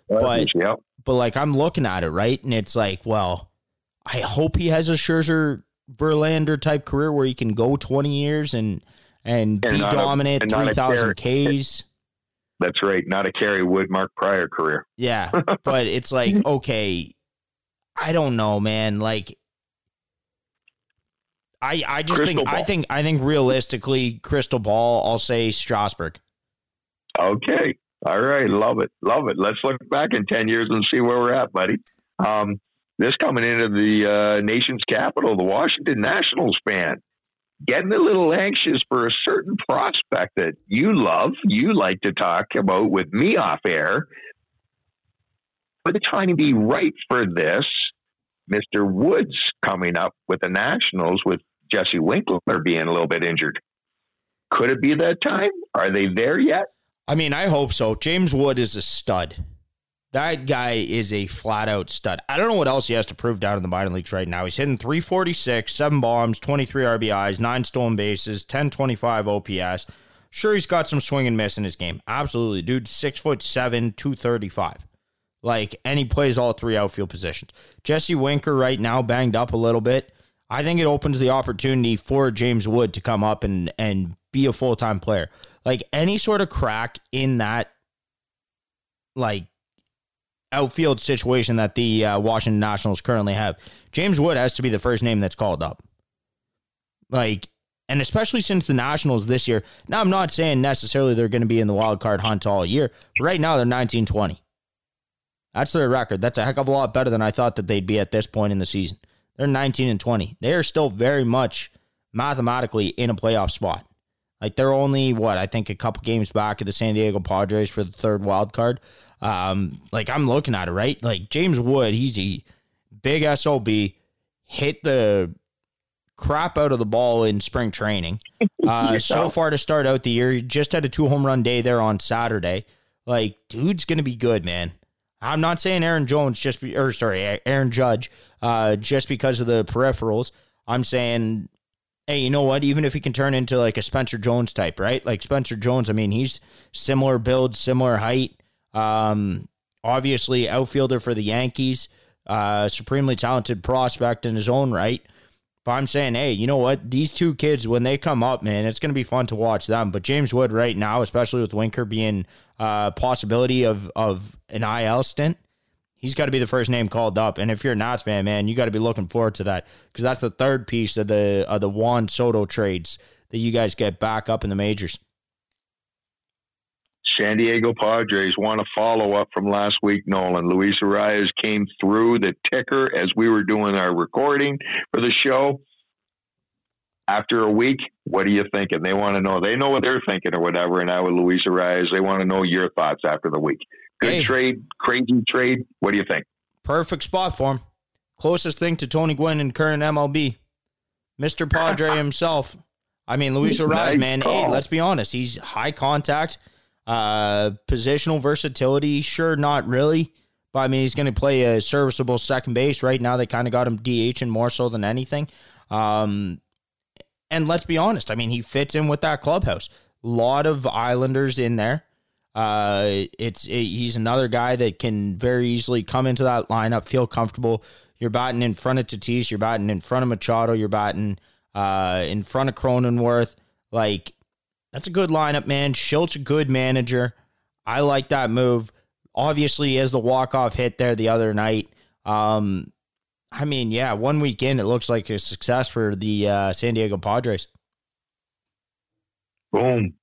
But like, I'm looking at it, right? And it's like, well, I hope he has a Scherzer Verlander type career where he can go 20 years and be dominant, 3,000 Ks. That's right. Not a Kerry Wood, Mark Pryor career. Yeah. But it's like, okay, I don't know, man. Like, I just think realistically, crystal ball, I'll say Strasburg. Okay. All right. Love it. Let's look back in 10 years and see where we're at, buddy. This coming into the nation's capital, the Washington Nationals fan, getting a little anxious for a certain prospect that you like to talk about with me off air. But they're trying to be right for this. Mr. Woods coming up with the Nationals with Jesse Winkler being a little bit injured. Could it be that time? Are they there yet? I mean, I hope so. James Wood is a stud. That guy is a flat-out stud. I don't know what else he has to prove down in the minor leagues right now. He's hitting .346, 7 bombs, 23 RBIs, 9 stolen bases, 1025 OPS. Sure, he's got some swing and miss in his game. Absolutely. Dude, 6'7", 235. Like, and he plays all 3 outfield positions. Jesse Winker right now banged up a little bit. I think it opens the opportunity for James Wood to come up and be a full-time player. Like, any sort of crack in that, like, outfield situation that the Washington Nationals currently have, James Wood has to be the first name that's called up. Like, and especially since the Nationals this year, now I'm not saying necessarily they're going to be in the wild card hunt all year, but right now they're 19-20. That's their record. That's a heck of a lot better than I thought that they'd be at this point in the season. They're 19-20. They are still very much mathematically in a playoff spot. Like, they're only, I think a couple games back of the San Diego Padres for the third wild card. Like, I'm looking at it, right? Like, James Wood, he's a big SOB, hit the crap out of the ball in spring training. So far to start out the year, he just had a 2-home-run day there on Saturday. Like, dude's going to be good, man. I'm not saying Aaron Judge, just because of the peripherals. I'm saying, hey, you know what? Even if he can turn into like a Spencer Jones type, right? Like Spencer Jones, I mean, he's similar build, similar height. Obviously outfielder for the Yankees, supremely talented prospect in his own right. But I'm saying, hey, you know what? These two kids, when they come up, man, it's going to be fun to watch them. But James Wood right now, especially with Winker being a possibility of an IL stint, he's got to be the first name called up. And if you're a Nats fan, man, you got to be looking forward to that, because that's the third piece of the Juan Soto trades that you guys get back up in the majors. San Diego Padres want to follow up from last week, Nolan. Luis Arias came through the ticker as we were doing our recording for the show. After a week, what are you thinking? They want to know. They know what they're thinking or whatever. And now with Luis Arias, they want to know your thoughts after the week. Good trade, crazy trade. What do you think? Perfect spot for him. Closest thing to Tony Gwynn in current MLB. Mr. Padre himself. I mean, Luis Arias, man, hey, let's be honest. He's high contact. Positional versatility, sure, not really, but I mean, he's going to play a serviceable second base. Right now, they kind of got him DHing more so than anything. And let's be honest, I mean, he fits in with that clubhouse. A lot of Islanders in there. He's another guy that can very easily come into that lineup, feel comfortable. You're batting in front of Tatis, you're batting in front of Machado, you're batting in front of Cronenworth. Like, that's a good lineup, man. Schultz, a good manager. I like that move. Obviously, he has the walk-off hit there the other night. I mean, yeah, 1 week in, it looks like a success for the San Diego Padres. Boom.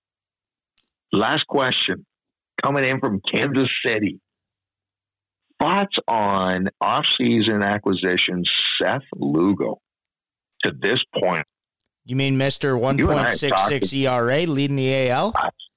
Last question. Coming in from Kansas City. Thoughts on off-season acquisition Seth Lugo to this point? You mean Mr. 1.66 ERA leading the AL?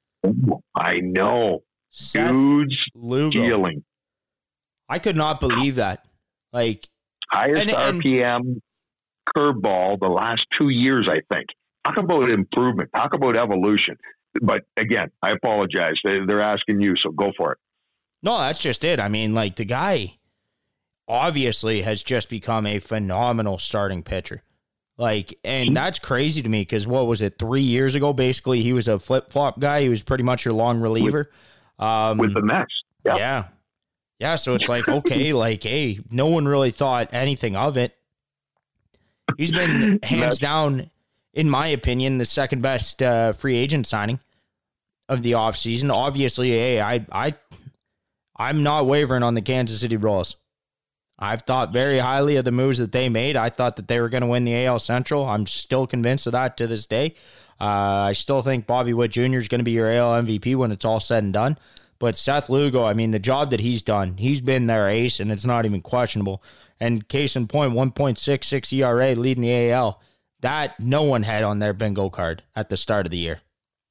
I know. Seth Dude's Lugo. dealing. I could not believe that. Like, highest RPM curveball the last 2 years, I think. Talk about improvement. Talk about evolution. But again, I apologize. They're asking you, so go for it. No, that's just it. I mean, like, the guy obviously has just become a phenomenal starting pitcher. Like, and that's crazy to me because what was it, 3 years ago? Basically, he was a flip-flop guy. He was pretty much your long reliever. With the Mets. Yeah. Yeah, so it's like, okay, like, hey, no one really thought anything of it. He's been hands down, in my opinion, the second best free agent signing of the offseason. Obviously, hey, I'm not wavering on the Kansas City Royals. I've thought very highly of the moves that they made. I thought that they were going to win the AL Central. I'm still convinced of that to this day. I still think Bobby Witt Jr. is going to be your AL MVP when it's all said and done. But Seth Lugo, I mean, the job that he's done, he's been their ace, and it's not even questionable. And case in point, 1.66 ERA leading the AL. That no one had on their bingo card at the start of the year.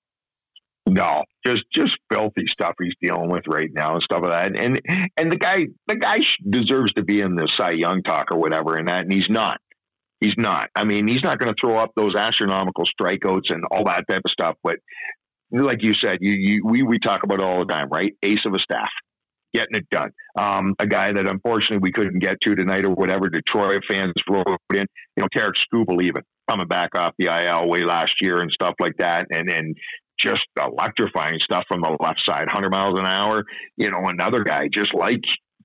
No, just filthy stuff he's dealing with right now and stuff like that. And the guy deserves to be in the Cy Young talk or whatever, and he's not. He's not. I mean, he's not going to throw up those astronomical strikeouts and all that type of stuff. But like you said, we talk about it all the time, right? Ace of a staff, getting it done. A guy that unfortunately we couldn't get to tonight or whatever. Detroit fans wrote in, Tarek Skubal even coming back off the IL way last year and stuff like that, and just electrifying stuff from the left side, 100 miles an hour. Another guy just like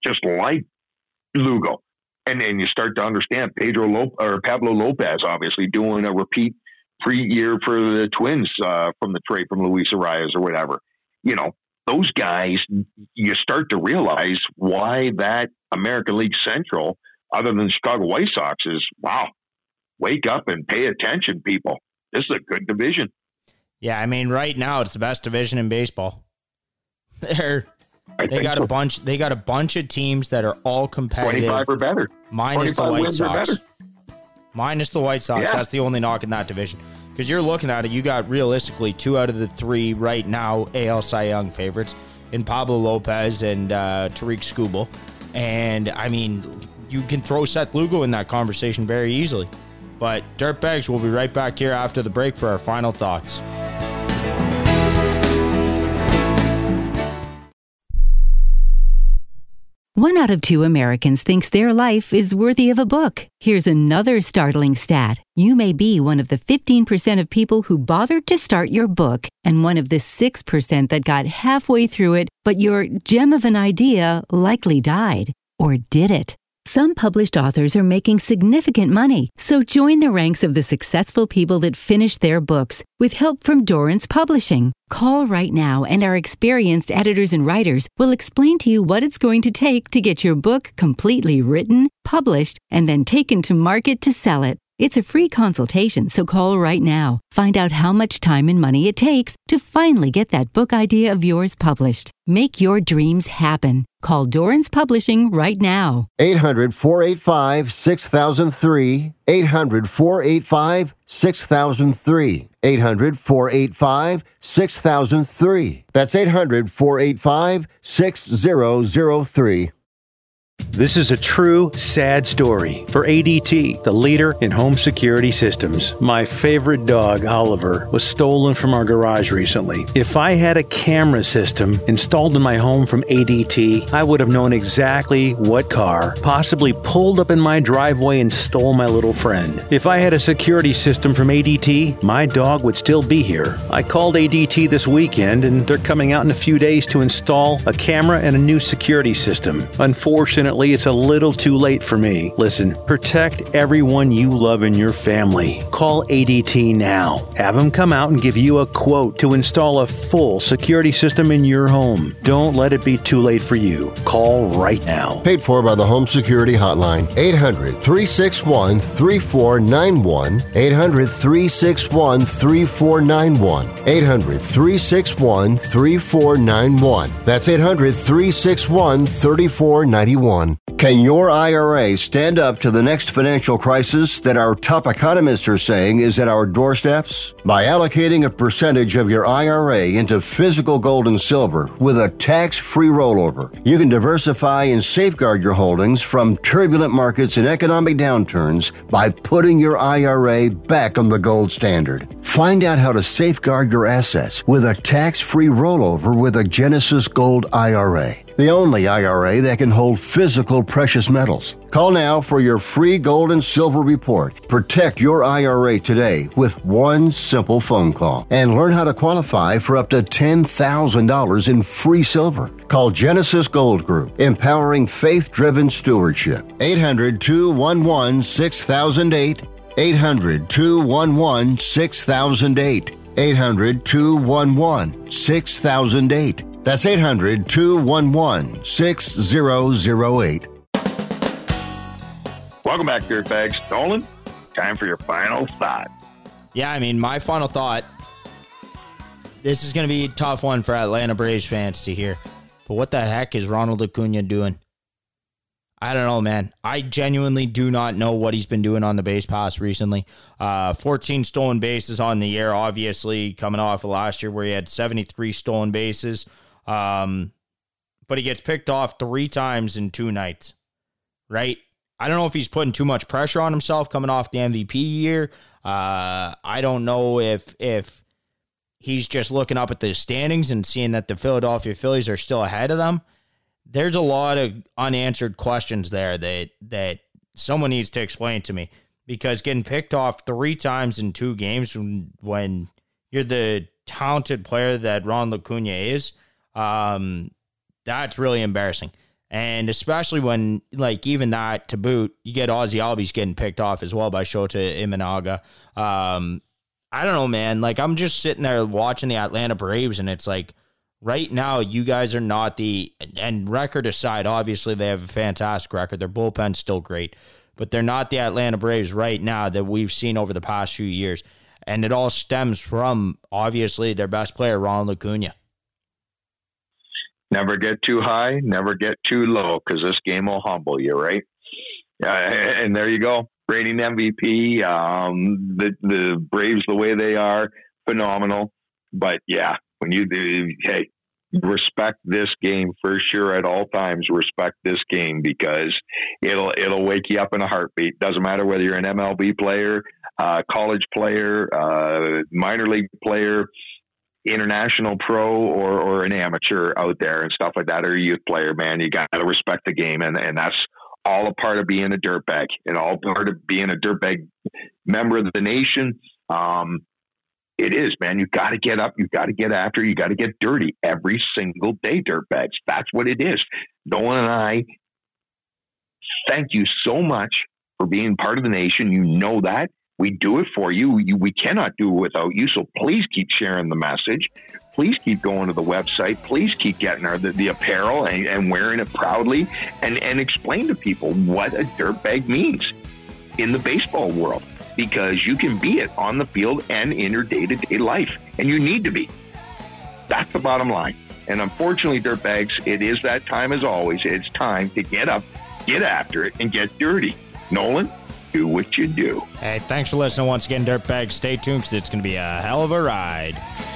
Lugo. And you start to understand Pablo Lopez, obviously doing a repeat pre-year for the Twins from the trade from Luis Arias or whatever. Those guys, you start to realize why that American League Central, other than Chicago White Sox, is, wow, wake up and pay attention, people. This is a good division. Yeah, I mean, right now it's the best division in baseball. They got a bunch of teams that are all competitive. 25 or better. Minus the White Sox. Minus the White Sox. Yeah. That's the only knock in that division. Because you're looking at it, you got realistically 2 out of the 3 right now AL Cy Young favorites in Pablo Lopez and Tarek Skubal. And, I mean, you can throw Seth Lugo in that conversation very easily. But Dirtbags, we'll be right back here after the break for our final thoughts. One out of 2 Americans thinks their life is worthy of a book. Here's another startling stat. You may be one of the 15% of people who bothered to start your book and one of the 6% that got halfway through it, but your gem of an idea likely died. Or did it? Some published authors are making significant money, so join the ranks of the successful people that finish their books with help from Dorrance Publishing. Call right now and our experienced editors and writers will explain to you what it's going to take to get your book completely written, published, and then taken to market to sell it. It's a free consultation, so call right now. Find out how much time and money it takes to finally get that book idea of yours published. Make your dreams happen. Call Dorrance Publishing right now. 800-485-6003. 800-485-6003. 800-485-6003. That's 800-485-6003. This is a true, sad story for ADT, the leader in home security systems. My favorite dog, Oliver, was stolen from our garage recently. If I had a camera system installed in my home from ADT, I would have known exactly what car possibly pulled up in my driveway and stole my little friend. If I had a security system from ADT, my dog would still be here. I called ADT this weekend, and they're coming out in a few days to install a camera and a new security system. Unfortunately, it's a little too late for me. Listen, protect everyone you love in your family. Call ADT now. Have them come out and give you a quote to install a full security system in your home. Don't let it be too late for you. Call right now. Paid for by the Home Security Hotline. 800-361-3491. 800-361-3491. 800-361-3491. That's 800-361-3491. Can your IRA stand up to the next financial crisis that our top economists are saying is at our doorsteps? By allocating a percentage of your IRA into physical gold and silver with a tax-free rollover, you can diversify and safeguard your holdings from turbulent markets and economic downturns by putting your IRA back on the gold standard. Find out how to safeguard your assets with a tax-free rollover with a Genesis Gold IRA, the only IRA that can hold physical precious metals. Call now for your free gold and silver report. Protect your IRA today with one simple phone call and learn how to qualify for up to $10,000 in free silver. Call Genesis Gold Group, empowering faith-driven stewardship. 800-211-6008. 800-211-6008. 800-211-6008. That's 800-211-6008. Welcome back, Dirtbags. Nolan, time for your final thought. Yeah, I mean, my final thought, this is going to be a tough one for Atlanta Braves fans to hear. But what the heck is Ronald Acuna doing? I don't know, man. I genuinely do not know what he's been doing on the base pass recently. 14 stolen bases on the year, obviously, coming off of last year where he had 73 stolen bases. But he gets picked off 3 times in 2 nights, right? I don't know if he's putting too much pressure on himself coming off the MVP year. I don't know if he's just looking up at the standings and seeing that the Philadelphia Phillies are still ahead of them. There's a lot of unanswered questions there that someone needs to explain to me, because getting picked off 3 times in 2 games when you're the talented player that Ronald Acuna is, that's really embarrassing. And especially when, like, even that to boot, you get Ozzy Albies getting picked off as well by Shota Imanaga. I don't know, man. Like, I'm just sitting there watching the Atlanta Braves, and it's like, right now, you guys are not and record aside, obviously they have a fantastic record. Their bullpen's still great, but they're not the Atlanta Braves right now that we've seen over the past few years. And it all stems from, obviously, their best player, Ronald Acuna. Never get too high, never get too low, because this game will humble you, right? And there you go. Reigning MVP. The Braves, the way they are, phenomenal. But yeah, when you do, hey, respect this game for sure at all times. Respect this game, because it'll wake you up in a heartbeat. Doesn't matter whether you're an MLB player, college player, minor league player, international pro, or an amateur out there and stuff like that, or a youth player. Man, you got to respect the game, and that's all a part of being a dirtbag, and all part of being a dirtbag member of the nation. It is, man. You got to get up. You got to get after. You got to get dirty every single day, dirtbags. That's what it is. Nolan and I thank you so much for being part of the nation. You know that. We do it for you. We cannot do it without you. So please keep sharing the message. Please keep going to the website. Please keep getting the apparel and wearing it proudly and explain to people what a dirtbag means in the baseball world, because you can be it on the field and in your day-to-day life, and you need to be. That's the bottom line. And unfortunately, dirtbags, it is that time as always. It's time to get up, get after it, and get dirty. Nolan, do what you do. Hey, thanks for listening once again, dirtbags. Stay tuned because it's going to be a hell of a ride.